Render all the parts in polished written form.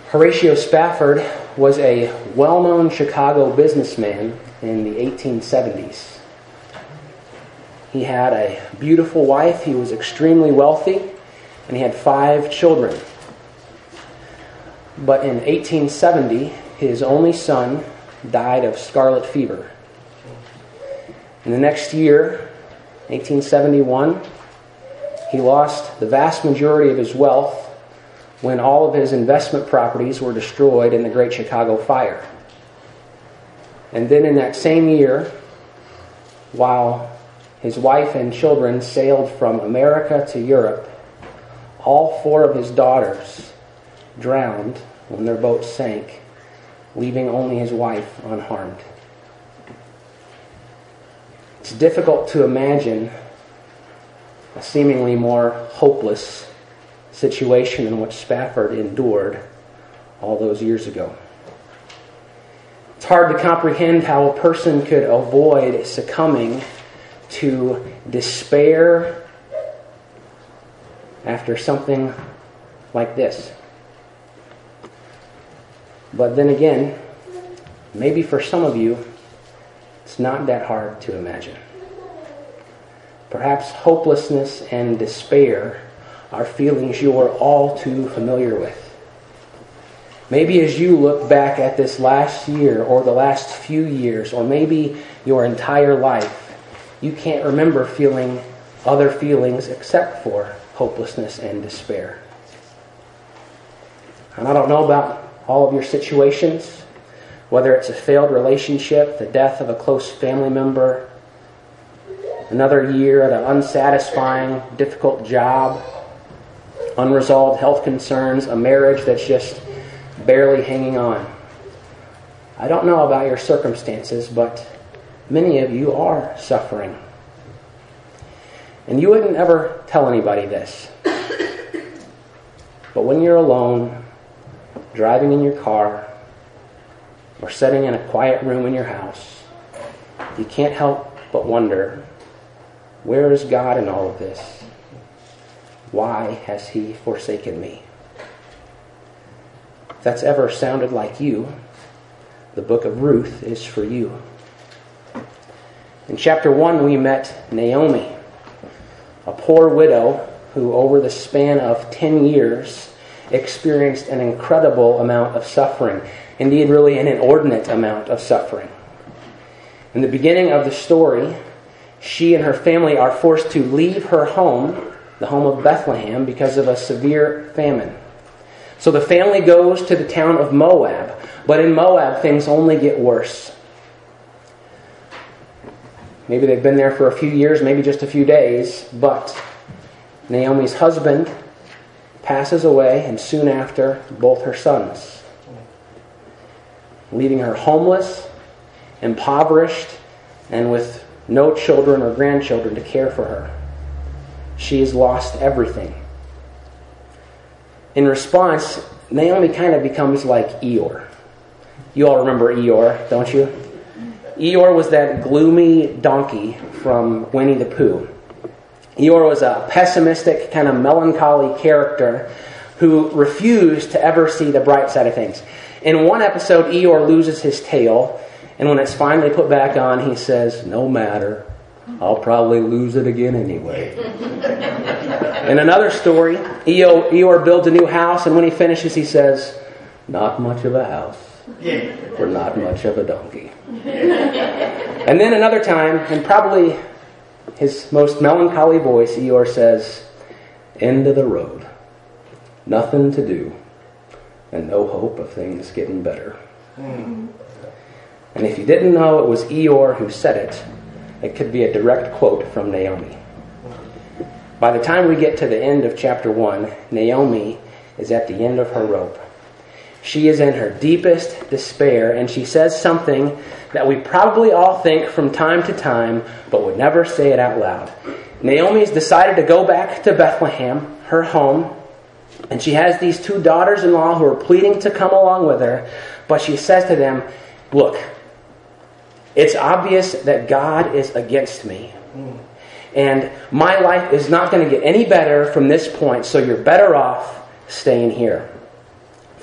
Horatio Spafford was a well-known Chicago businessman in the 1870s. He had a beautiful wife, he was extremely wealthy, and he had 5 children. But in 1870, his only son died of scarlet fever. In the next year, 1871, he lost the vast majority of his wealth when all of his investment properties were destroyed in the Great Chicago Fire. And then in that same year, while his wife and children sailed from America to Europe, all 4 of his daughters drowned when their boat sank, leaving only his wife unharmed. It's difficult to imagine a seemingly more hopeless situation in which Spafford endured all those years ago. It's hard to comprehend how a person could avoid succumbing to despair after something like this. But then again, maybe for some of you, it's not that hard to imagine. Perhaps hopelessness and despair are feelings you are all too familiar with. Maybe as you look back at this last year or the last few years or maybe your entire life, you can't remember feeling other feelings except for hopelessness and despair. And I don't know about all of your situations, whether it's a failed relationship, the death of a close family member, another year at an unsatisfying, difficult job, unresolved health concerns, a marriage that's just barely hanging on. I don't know about your circumstances, but many of you are suffering. And you wouldn't ever tell anybody this. But when you're alone, driving in your car, or sitting in a quiet room in your house, you can't help but wonder, where is God in all of this? Why has He forsaken me? If that's ever sounded like you, the book of Ruth is for you. In chapter 1, we met Naomi, a poor widow who over the span of 10 years experienced an incredible amount of suffering. Indeed, really an inordinate amount of suffering. In the beginning of the story, she and her family are forced to leave her home, the home of Bethlehem, because of a severe famine. So the family goes to the town of Moab, but in Moab things only get worse. Maybe they've been there for a few years, maybe just a few days, but Naomi's husband passes away, and soon after, both her sons, leaving her homeless, impoverished, and with no children or grandchildren to care for her. She has lost everything. In response, Naomi kind of becomes like Eeyore. You all remember Eeyore, don't you? Eeyore was that gloomy donkey from Winnie the Pooh. Eeyore was a pessimistic, kind of melancholy character who refused to ever see the bright side of things. In one episode, Eeyore loses his tail, and when it's finally put back on, he says, "No matter, I'll probably lose it again anyway." In another story, Eeyore builds a new house, and when he finishes, he says, "Not much of a house for not much of a donkey." And then another time, and probably his most melancholy voice, Eeyore says, "End of the road. Nothing to do. And no hope of things getting better." And if you didn't know it was Eeyore who said it, it could be a direct quote from Naomi. By the time we get to the end of chapter 1, Naomi is at the end of her rope. She is in her deepest despair, and she says something that we probably all think from time to time, but would never say it out loud. Naomi's decided to go back to Bethlehem, her home, and she has these 2 daughters-in-law who are pleading to come along with her, but she says to them, "Look, it's obvious that God is against me. And my life is not going to get any better from this point, so you're better off staying here.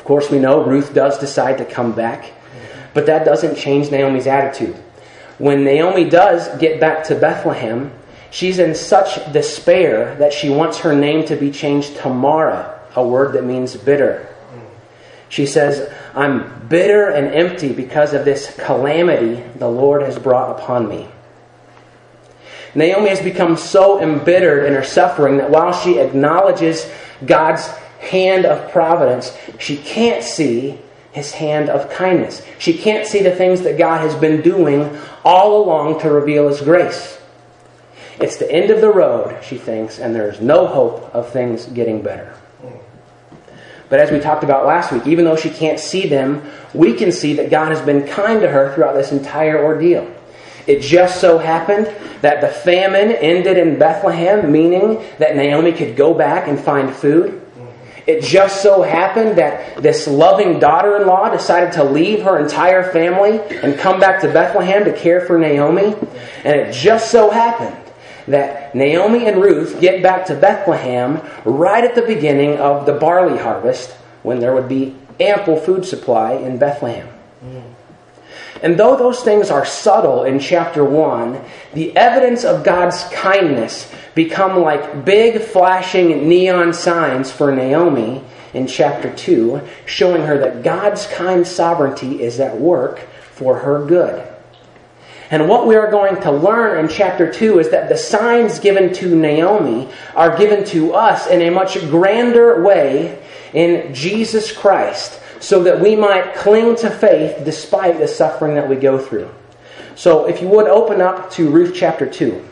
Of course, we know Ruth does decide to come back, but that doesn't change Naomi's attitude. When Naomi does get back to Bethlehem, she's in such despair that she wants her name to be changed to Mara, a word that means bitter. She says, I'm bitter and empty because of this calamity the Lord has brought upon me. Naomi has become so embittered in her suffering that while she acknowledges God's hand of providence, she can't see His hand of kindness. She can't see the things that God has been doing all along to reveal His grace. It's the end of the road, she thinks, and there's no hope of things getting better. But as we talked about last week, even though she can't see them, we can see that God has been kind to her throughout this entire ordeal. It just so happened that the famine ended in Bethlehem, meaning that Naomi could go back and find food. It just so happened that this loving daughter-in-law decided to leave her entire family and come back to Bethlehem to care for Naomi. And it just so happened that Naomi and Ruth get back to Bethlehem right at the beginning of the barley harvest, when there would be ample food supply in Bethlehem. And though those things are subtle in chapter 1, the evidence of God's kindness become like big flashing neon signs for Naomi in chapter 2, showing her that God's kind sovereignty is at work for her good. And what we are going to learn in chapter 2 is that the signs given to Naomi are given to us in a much grander way in Jesus Christ, so that we might cling to faith despite the suffering that we go through. So if you would open up to Ruth chapter 2.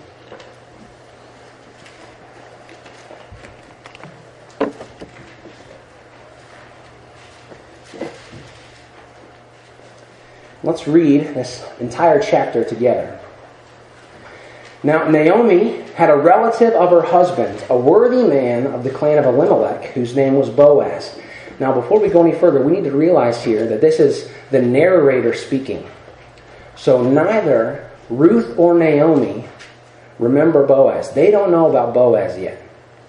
Let's read this entire chapter together. Now, Naomi had a relative of her husband, a worthy man of the clan of Elimelech, whose name was Boaz. Now, before we go any further, we need to realize here that this is the narrator speaking. So neither Ruth or Naomi remember Boaz. They don't know about Boaz yet.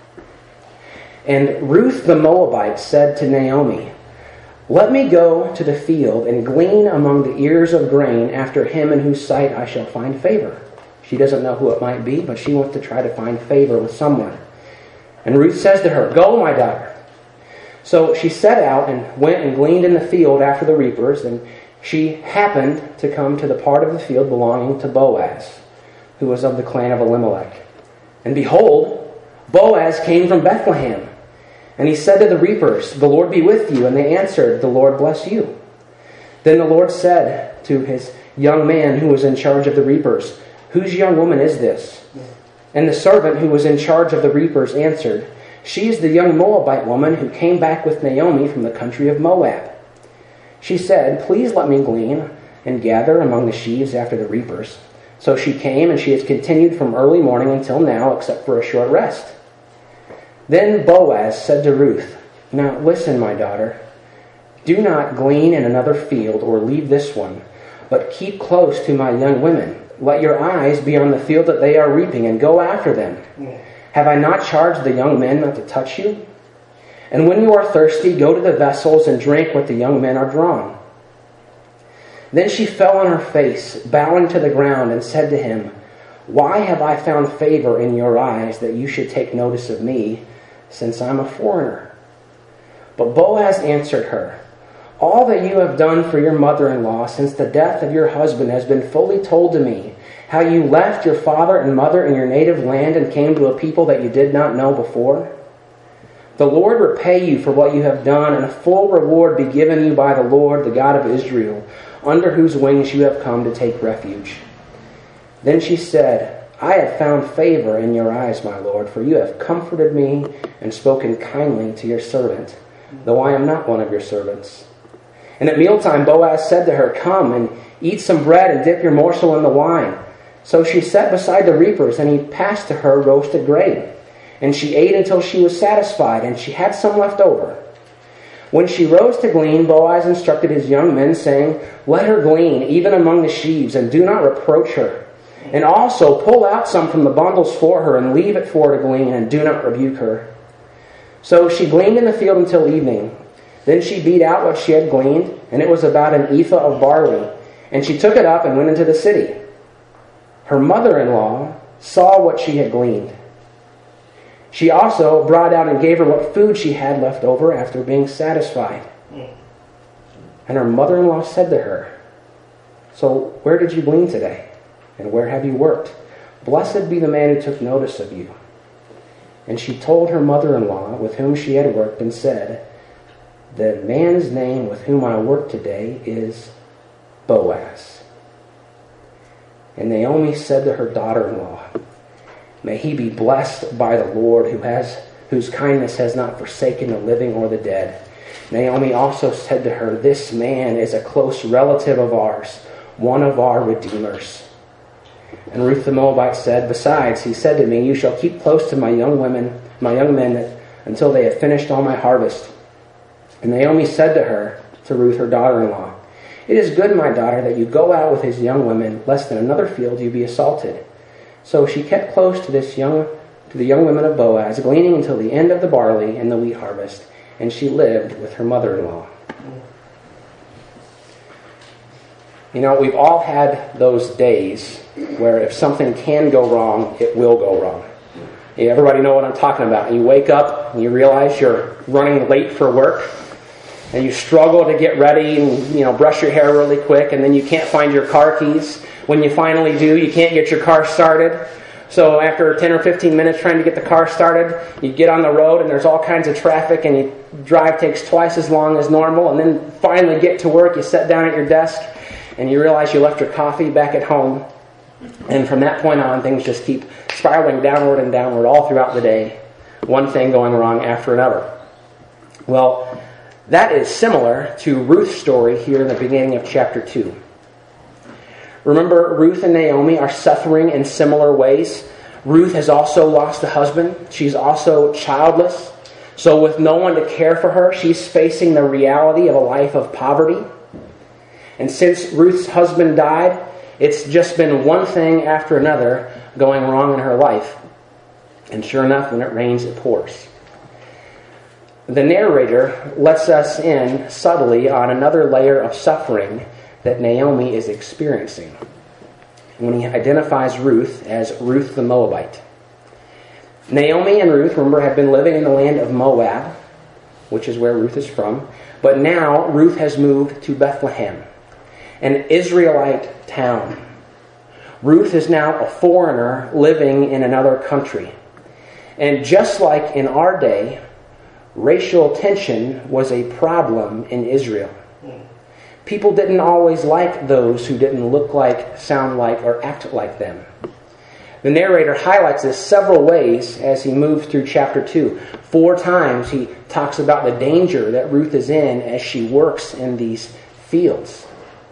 And Ruth the Moabite said to Naomi, "Let me go to the field and glean among the ears of grain after him in whose sight I shall find favor." She doesn't know who it might be, but she wants to try to find favor with someone. And Ruth says to her, "Go, my daughter." So she set out and went and gleaned in the field after the reapers, and she happened to come to the part of the field belonging to Boaz, who was of the clan of Elimelech. And behold, Boaz came from Bethlehem. And he said to the reapers, "The Lord be with you." And they answered, "The Lord bless you." Then the Lord said to his young man who was in charge of the reapers, "Whose young woman is this?" And the servant who was in charge of the reapers answered, "She is the young Moabite woman who came back with Naomi from the country of Moab." She said, "Please let me glean and gather among the sheaves after the reapers." So she came, and she has continued from early morning until now, except for a short rest. Then Boaz said to Ruth, "Now listen, my daughter. Do not glean in another field or leave this one, but keep close to my young women. Let your eyes be on the field that they are reaping, and go after them. Have I not charged the young men not to touch you? And when you are thirsty, go to the vessels and drink what the young men are drawn." Then she fell on her face, bowing to the ground, and said to him, "Why have I found favor in your eyes that you should take notice of me, since I'm a foreigner?" But Boaz answered her, "All that you have done for your mother-in-law since the death of your husband has been fully told to me, how you left your father and mother in your native land and came to a people that you did not know before. The Lord repay you for what you have done, and a full reward be given you by the Lord, the God of Israel, under whose wings you have come to take refuge." Then she said, "I have found favor in your eyes, my Lord, for you have comforted me and spoken kindly to your servant, though I am not one of your servants." And at mealtime Boaz said to her, "Come and eat some bread and dip your morsel in the wine." So she sat beside the reapers, and he passed to her roasted grain. And she ate until she was satisfied, and she had some left over. When she rose to glean, Boaz instructed his young men, saying, "Let her glean, even among the sheaves, and do not reproach her. And also pull out some from the bundles for her, and leave it for her to glean, and do not rebuke her." So she gleaned in the field until evening. Then she beat out what she had gleaned, and it was about an ephah of barley. And she took it up and went into the city. Her mother-in-law saw what she had gleaned. She also brought out and gave her what food she had left over after being satisfied. And her mother-in-law said to her, "So where did you glean today? And where have you worked? Blessed be the man who took notice of you." And she told her mother-in-law with whom she had worked and said, "The man's name with whom I work today is Boaz." And Naomi said to her daughter-in-law, "May he be blessed by the Lord, whose kindness has not forsaken the living or the dead." Naomi also said to her, "This man is a close relative of ours, one of our redeemers." And Ruth the Moabite said, "Besides, he said to me, 'You shall keep close to my young men, until they have finished all my harvest.'" And Naomi said to Ruth, her daughter-in-law, "It is good, my daughter, that you go out with his young women, lest in another field you be assaulted." So she kept close to the young women of Boaz, gleaning until the end of the barley and the wheat harvest, and she lived with her mother-in-law. You know, we've all had those days where if something can go wrong, it will go wrong. Everybody know what I'm talking about. You wake up and you realize you're running late for work, and you struggle to get ready and brush your hair really quick, and then you can't find your car keys. When you finally do, you can't get your car started. So after 10 or 15 minutes trying to get the car started, you get on the road and there's all kinds of traffic, and your drive takes twice as long as normal, and then finally get to work, you sit down at your desk, and you realize you left your coffee back at home. And from that point on, things just keep spiraling downward and downward all throughout the day. One thing going wrong after another. Well, that is similar to Ruth's story here in the beginning of chapter 2. Remember, Ruth and Naomi are suffering in similar ways. Ruth has also lost a husband. She's also childless. So with no one to care for her, she's facing the reality of a life of poverty. And since Ruth's husband died, it's just been one thing after another going wrong in her life. And sure enough, when it rains, it pours. The narrator lets us in subtly on another layer of suffering that Naomi is experiencing when he identifies Ruth as Ruth the Moabite. Naomi and Ruth, remember, have been living in the land of Moab, which is where Ruth is from. But now Ruth has moved to Bethlehem, an Israelite town. Ruth is now a foreigner living in another country. And just like in our day, racial tension was a problem in Israel. People didn't always like those who didn't look like, sound like, or act like them. The narrator highlights this several ways as he moves through chapter 2. 4 times he talks about the danger that Ruth is in as she works in these fields.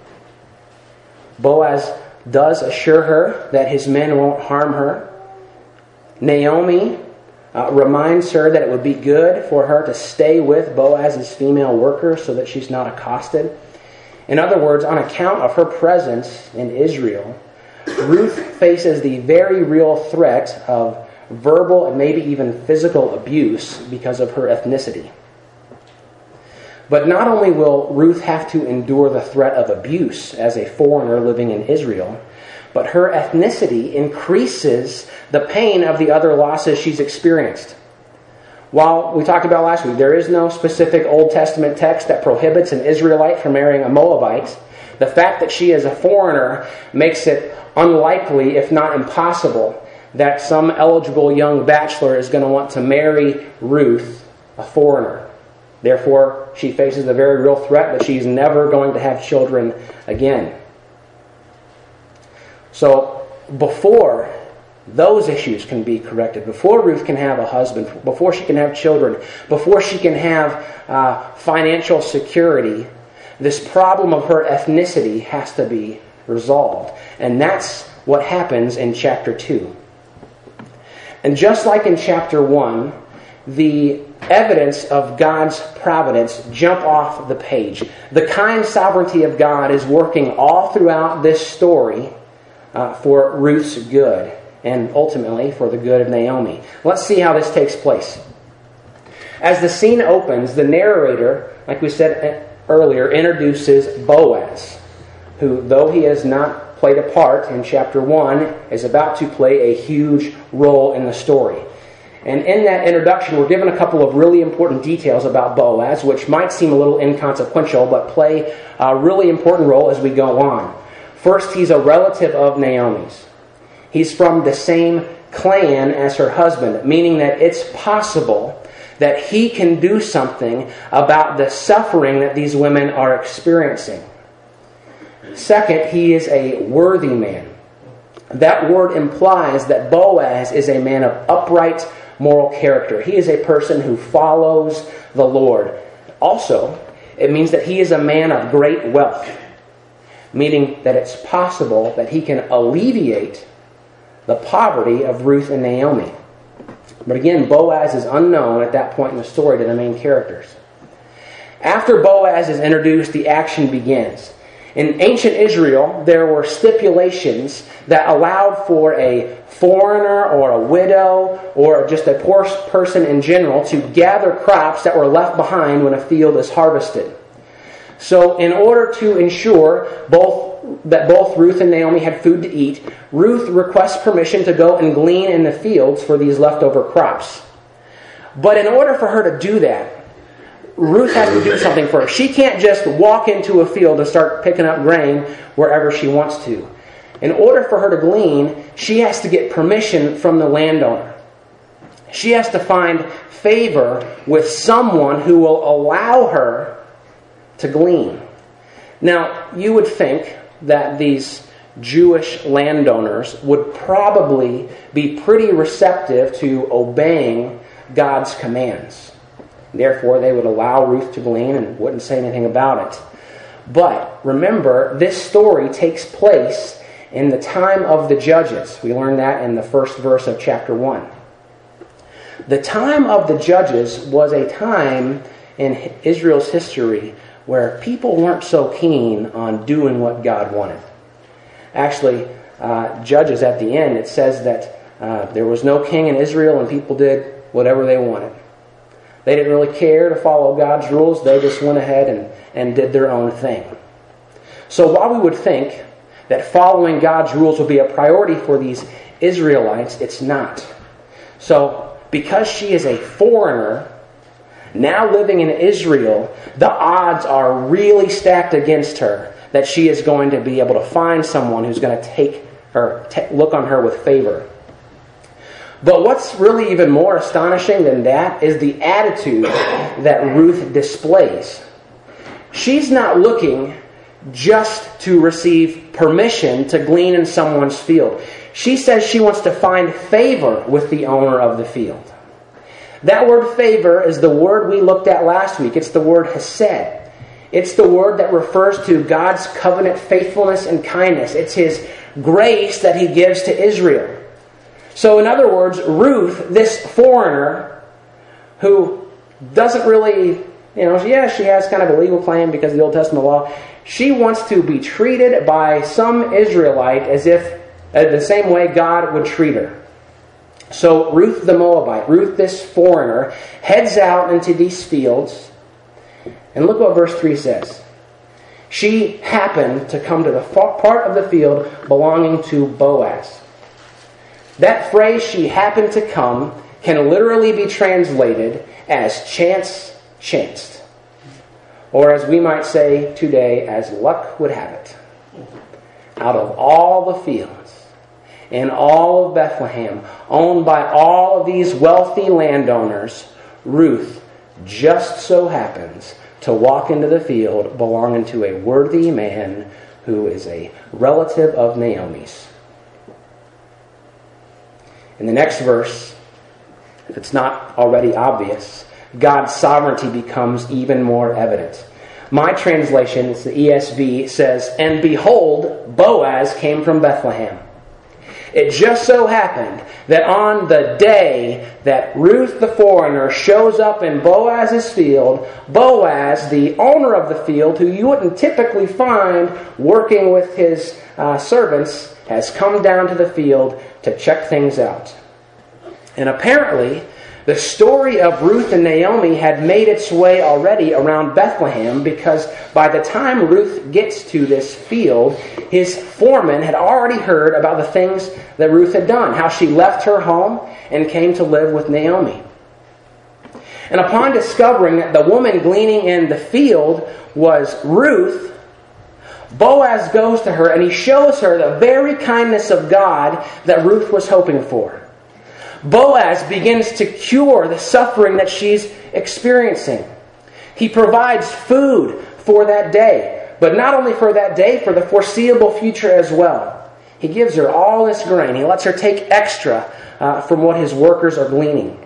Boaz does assure her that his men won't harm her. Naomi reminds her that it would be good for her to stay with Boaz's female workers so that she's not accosted. In other words, on account of her presence in Israel, Ruth faces the very real threat of verbal and maybe even physical abuse because of her ethnicity. But not only will Ruth have to endure the threat of abuse as a foreigner living in Israel, but her ethnicity increases the pain of the other losses she's experienced. While we talked about last week, there is no specific Old Testament text that prohibits an Israelite from marrying a Moabite. The fact that she is a foreigner makes it unlikely, if not impossible, that some eligible young bachelor is going to want to marry Ruth, a foreigner. Therefore, she faces the very real threat that she's never going to have children again. So, before those issues can be corrected, before Ruth can have a husband, before she can have children, before she can have financial security, this problem of her ethnicity has to be resolved. And that's what happens in chapter 2. And just like in chapter 1, the evidence of God's providence jump off the page. The kind sovereignty of God is working all throughout this story for Ruth's good, and ultimately for the good of Naomi. Let's see how this takes place. As the scene opens, the narrator, like we said earlier, introduces Boaz, who, though he has not played a part in chapter 1, is about to play a huge role in the story. And in that introduction, we're given a couple of really important details about Boaz, which might seem a little inconsequential, but play a really important role as we go on. First, he's a relative of Naomi's. He's from the same clan as her husband, meaning that it's possible that he can do something about the suffering that these women are experiencing. Second, he is a worthy man. That word implies that Boaz is a man of upright moral character. He is a person who follows the Lord. Also, it means that he is a man of great wealth, meaning that it's possible that he can alleviate the poverty of Ruth and Naomi. But again, Boaz is unknown at that point in the story to the main characters. After Boaz is introduced, the action begins. In ancient Israel, there were stipulations that allowed for a foreigner or a widow or just a poor person in general to gather crops that were left behind when a field is harvested. So in order to ensure that both Ruth and Naomi had food to eat, Ruth requests permission to go and glean in the fields for these leftover crops. But in order for her to do that, Ruth has to do something first. She can't just walk into a field and start picking up grain wherever she wants to. In order for her to glean, she has to get permission from the landowner. She has to find favor with someone who will allow her to glean. Now, you would think that these Jewish landowners would probably be pretty receptive to obeying God's commands. Therefore, they would allow Ruth to glean and wouldn't say anything about it. But remember, this story takes place in the time of the Judges. We learned that in the first verse of chapter 1. The time of the Judges was a time in Israel's history where people weren't so keen on doing what God wanted. Actually, Judges at the end, it says that there was no king in Israel and people did whatever they wanted. They didn't really care to follow God's rules. They just went ahead and did their own thing. So while we would think that following God's rules would be a priority for these Israelites, it's not. So because she is a foreigner, now living in Israel, the odds are really stacked against her that she is going to be able to find someone who's going to look on her with favor. But what's really even more astonishing than that is the attitude that Ruth displays. She's not looking just to receive permission to glean in someone's field. She says she wants to find favor with the owner of the field. That word favor is the word we looked at last week. It's the word hesed. It's the word that refers to God's covenant faithfulness and kindness. It's His grace that He gives to Israel. So in other words, Ruth, this foreigner who doesn't really, she has kind of a legal claim because of the Old Testament law. She wants to be treated by some Israelite as if the same way God would treat her. So Ruth the Moabite, Ruth this foreigner, heads out into these fields. And look what verse 3 says. She happened to come to the part of the field belonging to Boaz. That phrase, she happened to come, can literally be translated as chance chanced. Or as we might say today, as luck would have it. Out of all the fields in all of Bethlehem, owned by all of these wealthy landowners, Ruth just so happens to walk into the field belonging to a worthy man who is a relative of Naomi's. In the next verse, if it's not already obvious, God's sovereignty becomes even more evident. My translation, it's the ESV, says, "And behold, Boaz came from Bethlehem." It just so happened that on the day that Ruth the foreigner shows up in Boaz's field, Boaz, the owner of the field, who you wouldn't typically find working with his servants, has come down to the field to check things out. And apparently, The story of Ruth and Naomi had made its way already around Bethlehem, because by the time Ruth gets to this field, his foreman had already heard about the things that Ruth had done, how she left her home and came to live with Naomi. And upon discovering that the woman gleaning in the field was Ruth, Boaz goes to her and he shows her the very kindness of God that Ruth was hoping for. Boaz begins to cure the suffering that she's experiencing. He provides food for that day, but not only for that day, for the foreseeable future as well. He gives her all this grain. He lets her take extra from what his workers are gleaning.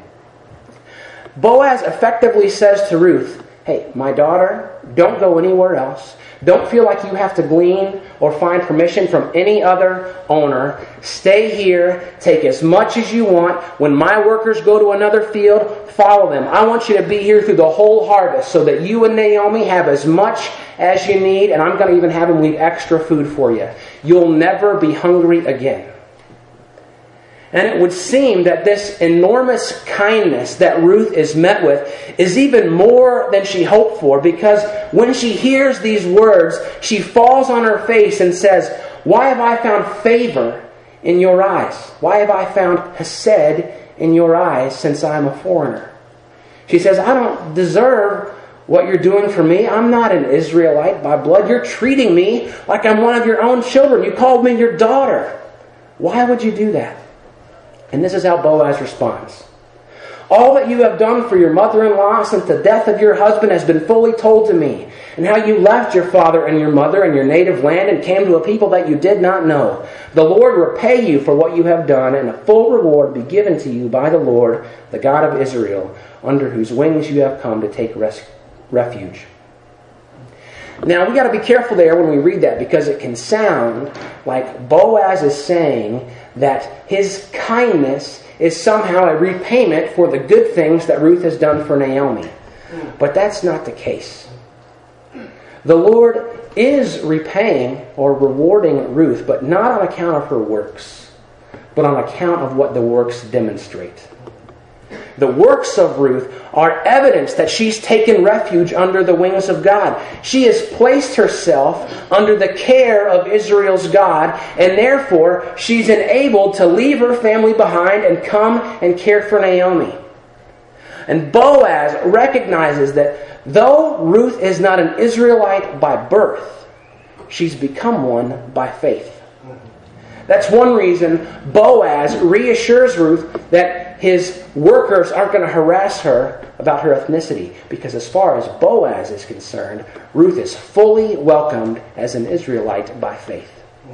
Boaz effectively says to Ruth, hey, my daughter, don't go anywhere else. Don't feel like you have to glean or find permission from any other owner. Stay here. Take as much as you want. When my workers go to another field, follow them. I want you to be here through the whole harvest so that you and Naomi have as much as you need, and I'm going to even have them leave extra food for you. You'll never be hungry again. And it would seem that this enormous kindness that Ruth is met with is even more than she hoped for, because when she hears these words, she falls on her face and says, why have I found favor in your eyes? Why have I found hesed in your eyes since I'm a foreigner? She says, I don't deserve what you're doing for me. I'm not an Israelite by blood. You're treating me like I'm one of your own children. You called me your daughter. Why would you do that? And this is how Boaz responds. All that you have done for your mother-in-law since the death of your husband has been fully told to me, and how you left your father and your mother and your native land and came to a people that you did not know. The Lord repay you for what you have done, and a full reward be given to you by the Lord, the God of Israel, under whose wings you have come to take refuge. Now, we got to be careful there when we read that, because it can sound like Boaz is saying that his kindness is somehow a repayment for the good things that Ruth has done for Naomi. But that's not the case. The Lord is repaying or rewarding Ruth, but not on account of her works, but on account of what the works demonstrate. The works of Ruth are evidence that she's taken refuge under the wings of God. She has placed herself under the care of Israel's God, and therefore she's enabled to leave her family behind and come and care for Naomi. And Boaz recognizes that though Ruth is not an Israelite by birth, she's become one by faith. That's one reason Boaz reassures Ruth that his workers aren't going to harass her about her ethnicity, because as far as Boaz is concerned, Ruth is fully welcomed as an Israelite by faith.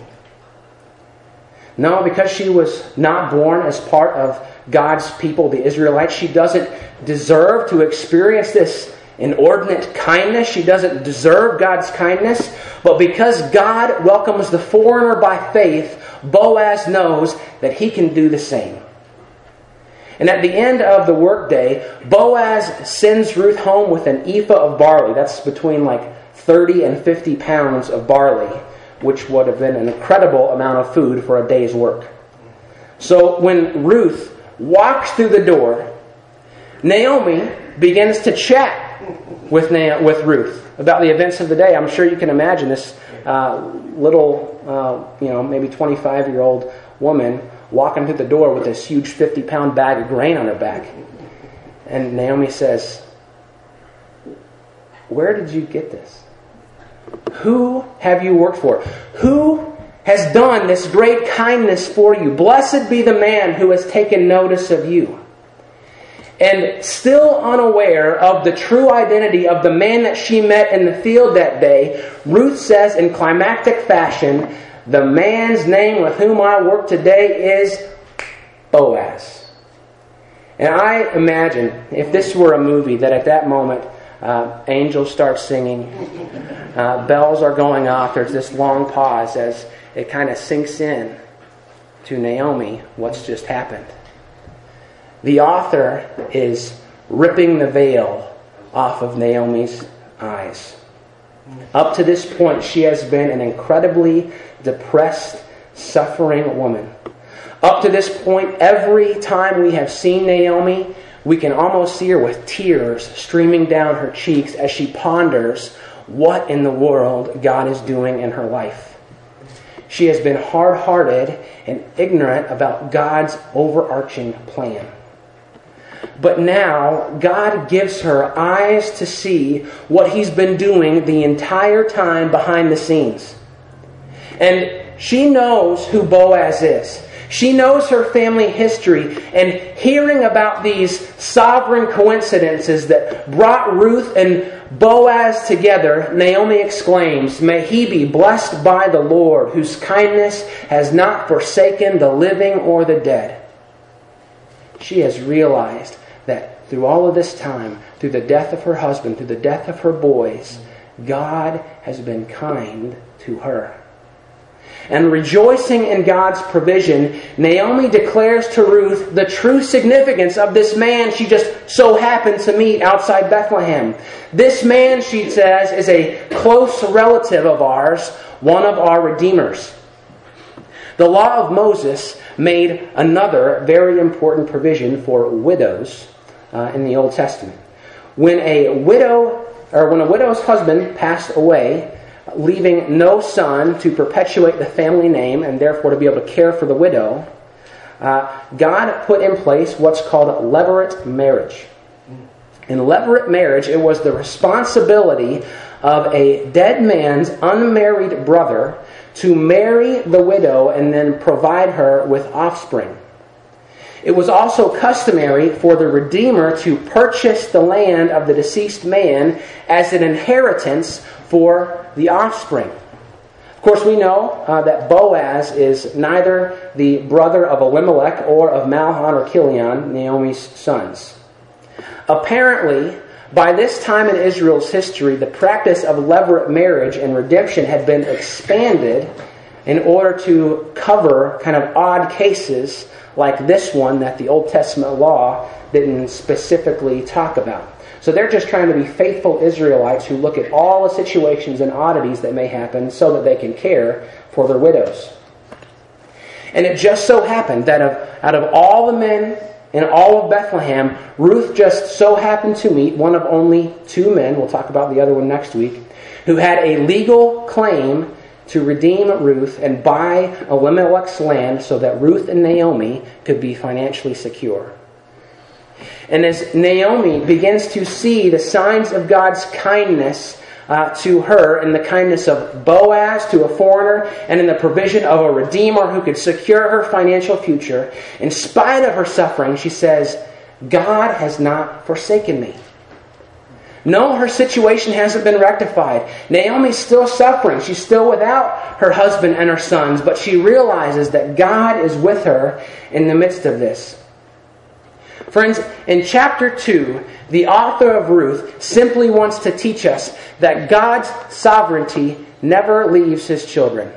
No, because she was not born as part of God's people, the Israelites, she doesn't deserve to experience this inordinate kindness. She doesn't deserve God's kindness. But because God welcomes the foreigner by faith, Boaz knows that he can do the same. And at the end of the workday, Boaz sends Ruth home with an ephah of barley. That's between like 30 and 50 pounds of barley, which would have been an incredible amount of food for a day's work. So when Ruth walks through the door, Naomi begins to chat with Ruth about the events of the day. I'm sure you can imagine this little, maybe 25-year-old woman walking through the door with this huge 50-pound bag of grain on her back. And Naomi says, where did you get this? Who have you worked for? Who has done this great kindness for you? Blessed be the man who has taken notice of you. And still unaware of the true identity of the man that she met in the field that day, Ruth says in climactic fashion, the man's name with whom I work today is Boaz. And I imagine, if this were a movie, that at that moment, angels start singing, bells are going off, there's this long pause as it kind of sinks in to Naomi what's just happened. The author is ripping the veil off of Naomi's eyes. Up to this point, she has been an incredibly depressed, suffering woman. Up to this point, every time we have seen Naomi, We can almost see her with tears streaming down her cheeks as she ponders what in the world God is doing in her life. She has been hard-hearted and ignorant about God's overarching plan. But now, God gives her eyes to see what He's been doing the entire time behind the scenes. And she knows who Boaz is. She knows her family history, and hearing about these sovereign coincidences that brought Ruth and Boaz together, Naomi exclaims, "May he be blessed by the Lord, whose kindness has not forsaken the living or the dead." She has realized that through all of this time, through the death of her husband, through the death of her boys, God has been kind to her. And rejoicing in God's provision, Naomi declares to Ruth the true significance of this man she just so happened to meet outside Bethlehem. This man, she says, is a close relative of ours, one of our redeemers. The law of Moses made another very important provision for widows in the Old Testament. When a widow's husband passed away, leaving no son to perpetuate the family name and therefore to be able to care for the widow, God put in place what's called levirate marriage. In levirate marriage, it was the responsibility of a dead man's unmarried brother to marry the widow and then provide her with offspring. It was also customary for the Redeemer to purchase the land of the deceased man as an inheritance for the offspring. Of course, we know that Boaz is neither the brother of Elimelech or of Mahlon or Chilion, Naomi's sons. Apparently, by this time in Israel's history, the practice of levirate marriage and redemption had been expanded in order to cover kind of odd cases like this one that the Old Testament law didn't specifically talk about. So they're just trying to be faithful Israelites who look at all the situations and oddities that may happen so that they can care for their widows. And it just so happened that out of all the men in all of Bethlehem, Ruth just so happened to meet one of only two men, we'll talk about the other one next week, who had a legal claim to redeem Ruth and buy Elimelech's land so that Ruth and Naomi could be financially secure. And as Naomi begins to see the signs of God's kindness to her in the kindness of Boaz to a foreigner and in the provision of a redeemer who could secure her financial future, in spite of her suffering, she says, God has not forsaken me. No, her situation hasn't been rectified. Naomi's still suffering. She's still without her husband and her sons, but she realizes that God is with her in the midst of this. Friends, in chapter 2, the author of Ruth simply wants to teach us that God's sovereignty never leaves His children.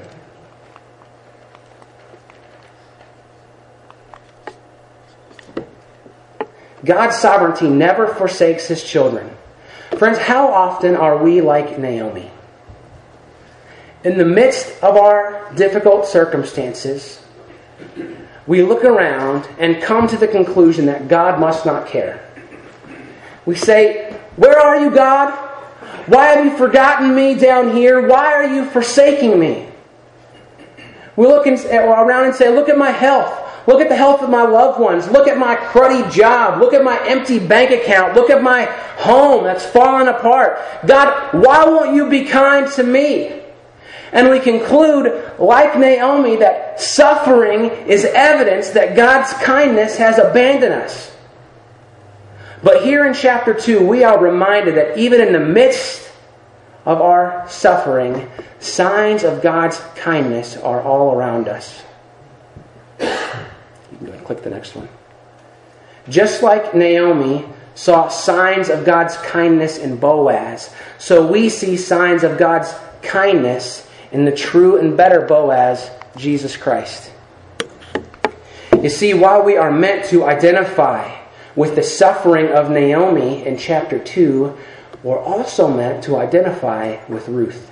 God's sovereignty never forsakes His children. Friends, how often are we like Naomi? In the midst of our difficult circumstances, we look around and come to the conclusion that God must not care. We say, "Where are you, God? Why have you forgotten me down here? Why are you forsaking me?" We look around and say, "Look at my health. Look at the health of my loved ones. Look at my cruddy job. Look at my empty bank account. Look at my home that's fallen apart. God, why won't you be kind to me?" And we conclude, like Naomi, that suffering is evidence that God's kindness has abandoned us. But here in chapter 2, we are reminded that even in the midst of our suffering, signs of God's kindness are all around us. You can go ahead and click the next one. Just like Naomi saw signs of God's kindness in Boaz, so we see signs of God's kindness in the true and better Boaz, Jesus Christ. You see, while we are meant to identify with the suffering of Naomi in chapter 2, we're also meant to identify with Ruth.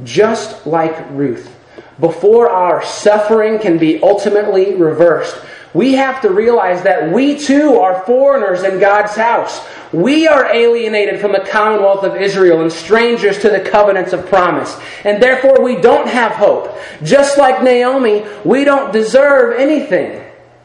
Just like Ruth, before our suffering can be ultimately reversed, We have to realize that we too are foreigners in God's house. We are alienated from the commonwealth of Israel and strangers to the covenants of promise. And therefore we don't have hope. Just like Naomi, we don't deserve anything.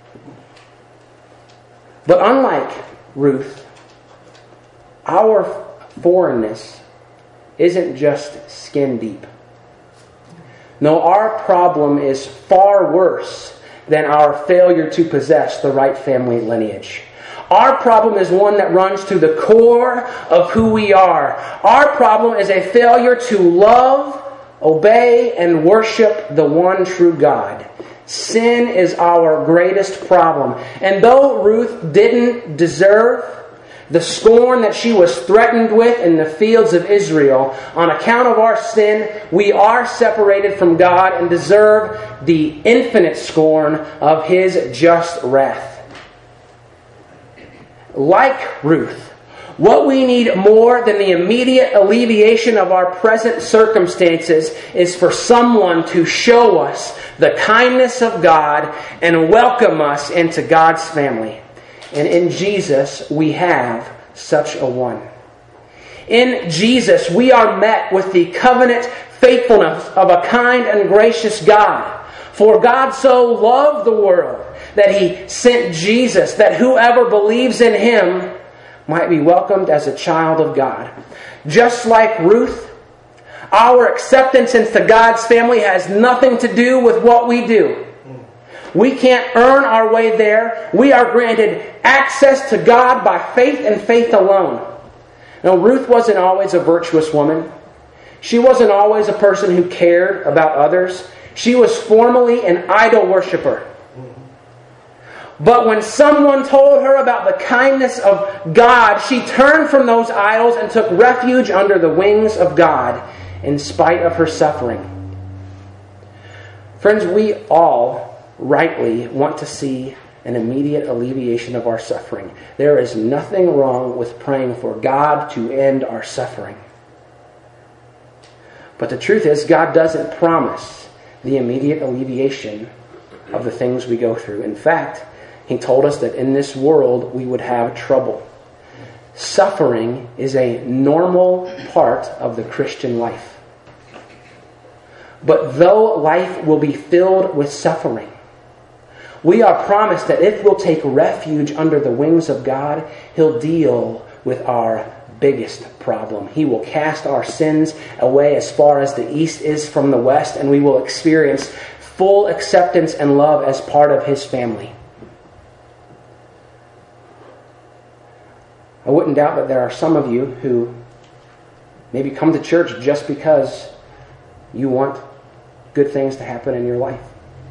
But unlike Ruth, our foreignness isn't just skin deep. No, our problem is far worse than our failure to possess the right family lineage. Our problem is one that runs to the core of who we are. Our problem is a failure to love, obey, and worship the one true God. Sin is our greatest problem. And though Ruth didn't deserve the scorn that she was threatened with in the fields of Israel, on account of our sin, we are separated from God and deserve the infinite scorn of His just wrath. Like Ruth, what we need more than the immediate alleviation of our present circumstances is for someone to show us the kindness of God and welcome us into God's family. And in Jesus, we have such a one. In Jesus, we are met with the covenant faithfulness of a kind and gracious God. For God so loved the world that He sent Jesus, that whoever believes in Him might be welcomed as a child of God. Just like Ruth, our acceptance into God's family has nothing to do with what we do. We can't earn our way there. We are granted access to God by faith and faith alone. Now, Ruth wasn't always a virtuous woman. She wasn't always a person who cared about others. She was formerly an idol worshiper. But when someone told her about the kindness of God, she turned from those idols and took refuge under the wings of God in spite of her suffering. Friends, we all rightly want to see an immediate alleviation of our suffering. There is nothing wrong with praying for God to end our suffering. But the truth is, God doesn't promise the immediate alleviation of the things we go through. In fact, He told us that in this world we would have trouble. Suffering is a normal part of the Christian life. But though life will be filled with suffering, we are promised that if we'll take refuge under the wings of God, He'll deal with our biggest problem. He will cast our sins away as far as the east is from the west, and we will experience full acceptance and love as part of His family. I wouldn't doubt that there are some of you who maybe come to church just because you want good things to happen in your life.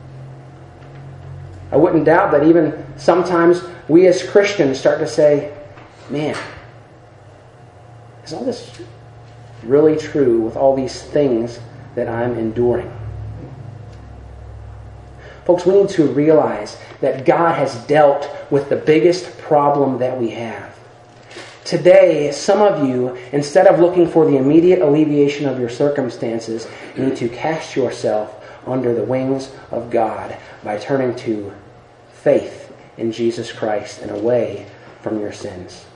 I wouldn't doubt that even sometimes we as Christians start to say, man, is all this really true with all these things that I'm enduring? Folks, we need to realize that God has dealt with the biggest problem that we have. Today, some of you, instead of looking for the immediate alleviation of your circumstances, need to cast yourself under the wings of God by turning to faith in Jesus Christ and away from your sins.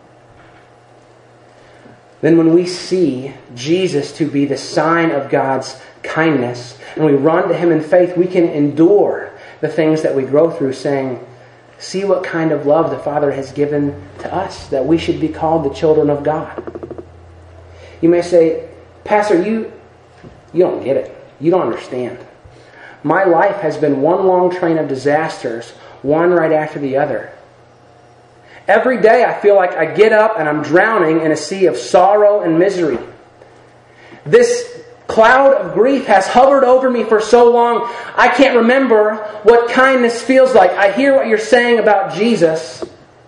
Then when we see Jesus to be the sign of God's kindness, and we run to Him in faith, we can endure the things that we go through, saying, see what kind of love the Father has given to us, that we should be called the children of God. You may say, Pastor, you don't get it. You don't understand. My life has been one long train of disasters, one right after the other. Every day I feel like I get up and I'm drowning in a sea of sorrow and misery. This cloud of grief has hovered over me for so long, I can't remember what kindness feels like. I hear what you're saying about Jesus,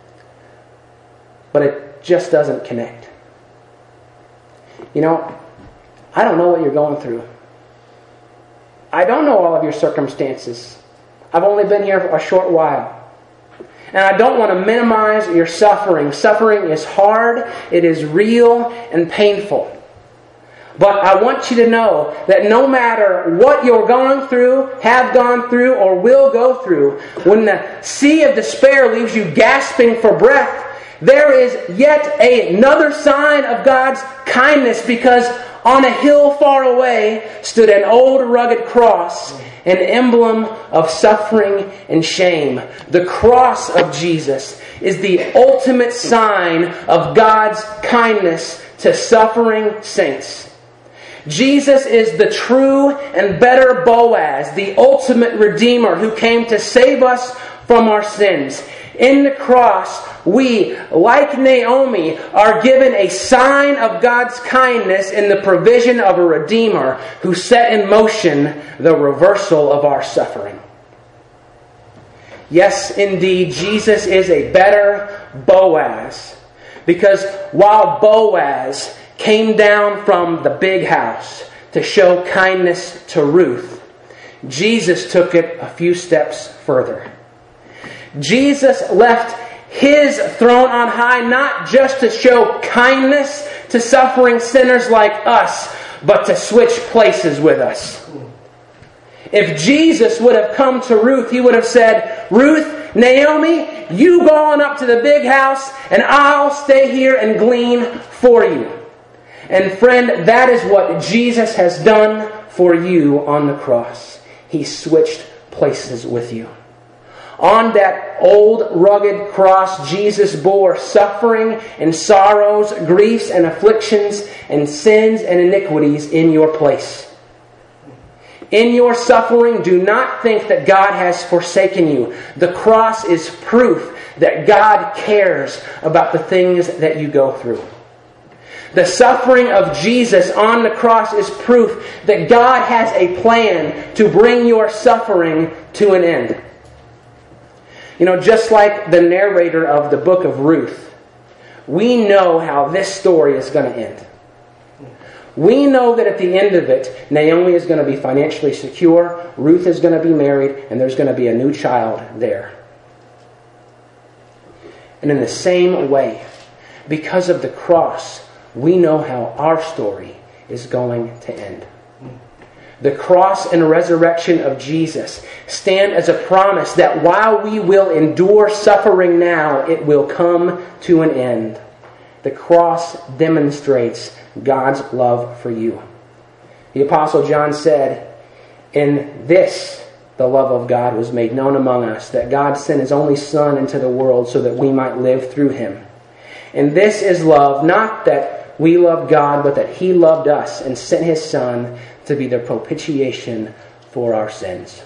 but it just doesn't connect. You know, I don't know what you're going through. I don't know all of your circumstances. I've only been here for a short while. And I don't want to minimize your suffering. Suffering is hard, it is real and painful. But I want you to know that no matter what you're going through, have gone through, or will go through, when the sea of despair leaves you gasping for breath, there is yet another sign of God's kindness, because on a hill far away stood an old rugged cross, an emblem of suffering and shame. The cross of Jesus is the ultimate sign of God's kindness to suffering saints. Jesus is the true and better Boaz, the ultimate Redeemer who came to save us from our sins. In the cross, we, like Naomi, are given a sign of God's kindness in the provision of a Redeemer who set in motion the reversal of our suffering. Yes, indeed, Jesus is a better Boaz, because while Boaz came down from the big house to show kindness to Ruth, Jesus took it a few steps further. Jesus left His throne on high not just to show kindness to suffering sinners like us, but to switch places with us. If Jesus would have come to Ruth, He would have said, "Ruth, Naomi, you go on up to the big house and I'll stay here and glean for you." And friend, that is what Jesus has done for you on the cross. He switched places with you. On that old rugged cross, Jesus bore suffering and sorrows, griefs and afflictions, and sins and iniquities in your place. In your suffering, do not think that God has forsaken you. The cross is proof that God cares about the things that you go through. The suffering of Jesus on the cross is proof that God has a plan to bring your suffering to an end. You know, just like the narrator of the book of Ruth, we know how this story is going to end. We know that at the end of it, Naomi is going to be financially secure, Ruth is going to be married, and there's going to be a new child there. And in the same way, because of the cross, we know how our story is going to end. The cross and resurrection of Jesus stand as a promise that while we will endure suffering now, it will come to an end. The cross demonstrates God's love for you. The Apostle John said, "In this the love of God was made known among us, that God sent His only Son into the world so that we might live through Him. And this is love, not that we loved God, but that He loved us and sent His Son to be the propitiation for our sins."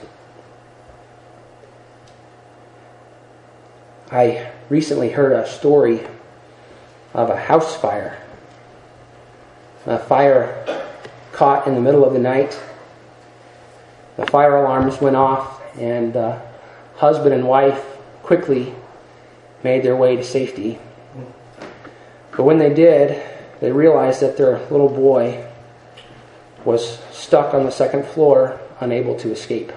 I recently heard a story of a house fire. A fire caught in the middle of the night. The fire alarms went off, and husband and wife quickly made their way to safety. But when they did, they realized that their little boy was stuck on the second floor, unable to escape.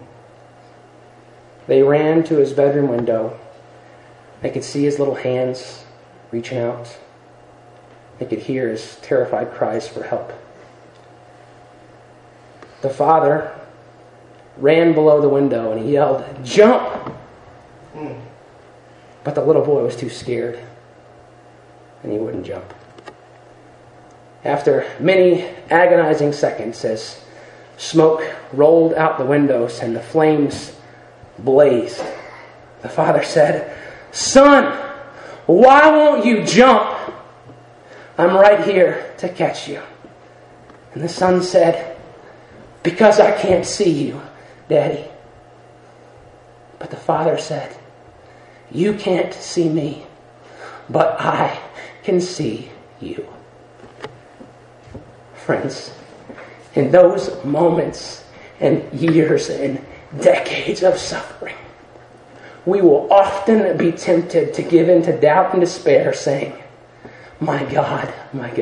They ran to his bedroom window. They could see his little hands reaching out. They could hear his terrified cries for help. The father ran below the window and he yelled, "Jump!" But the little boy was too scared and he wouldn't jump. After many agonizing seconds, as smoke rolled out the windows and the flames blazed, the father said, "Son, why won't you jump? I'm right here to catch you." And the son said, "Because I can't see you, Daddy." But the father said, "You can't see me, but I can see you." Friends, in those moments and years and decades of suffering, we will often be tempted to give in to doubt and despair, saying, my God,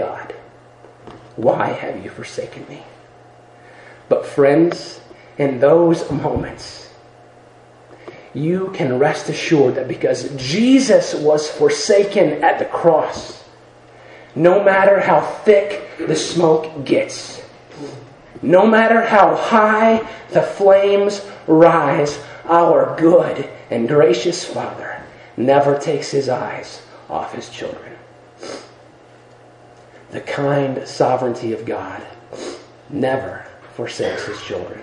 why have you forsaken me?" But friends, in those moments, you can rest assured that because Jesus was forsaken at the cross, no matter how thick the smoke gets, no matter how high the flames rise, our good and gracious Father never takes his eyes off his children. The kind sovereignty of God never forsakes his children.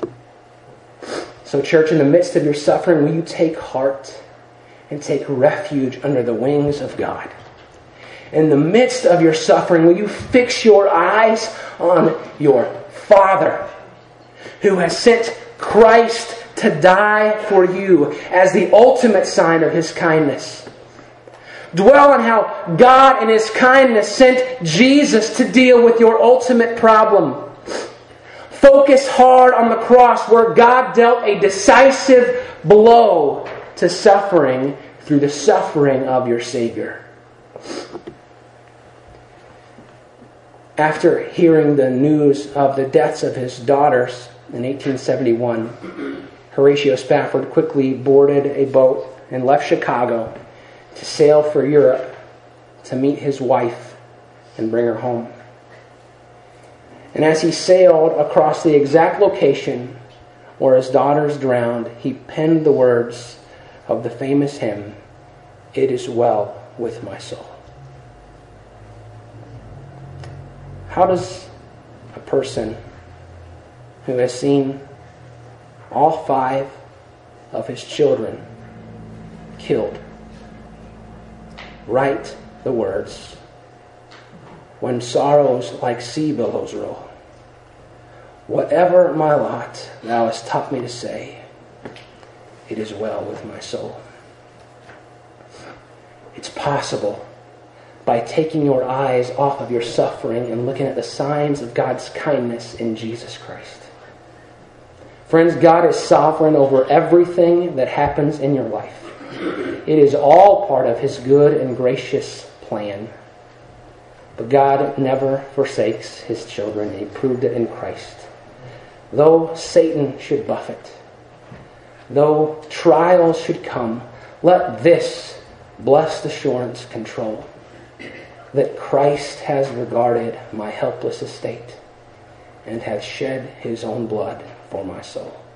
So, church, in the midst of your suffering, will you take heart and take refuge under the wings of God? In the midst of your suffering, will you fix your eyes on your Father, who has sent Christ to die for you as the ultimate sign of his kindness? Dwell on how God in his kindness sent Jesus to deal with your ultimate problem. Focus hard on the cross where God dealt a decisive blow to suffering through the suffering of your Savior. After hearing the news of the deaths of his daughters in 1871, Horatio Spafford quickly boarded a boat and left Chicago to sail for Europe to meet his wife and bring her home. And as he sailed across the exact location where his daughters drowned, he penned the words of the famous hymn, "It is well with my soul." How does a person who has seen all 5 of his children killed write the words, "When sorrows like sea billows roll, whatever my lot, thou hast taught me to say, it is well with my soul"? It's possible by taking your eyes off of your suffering and looking at the signs of God's kindness in Jesus Christ. Friends, God is sovereign over everything that happens in your life. It is all part of his good and gracious plan. But God never forsakes his children. He proved it in Christ. Though Satan should buffet, though trials should come, let this blessed assurance control, that Christ has regarded my helpless estate and has shed his own blood for my soul.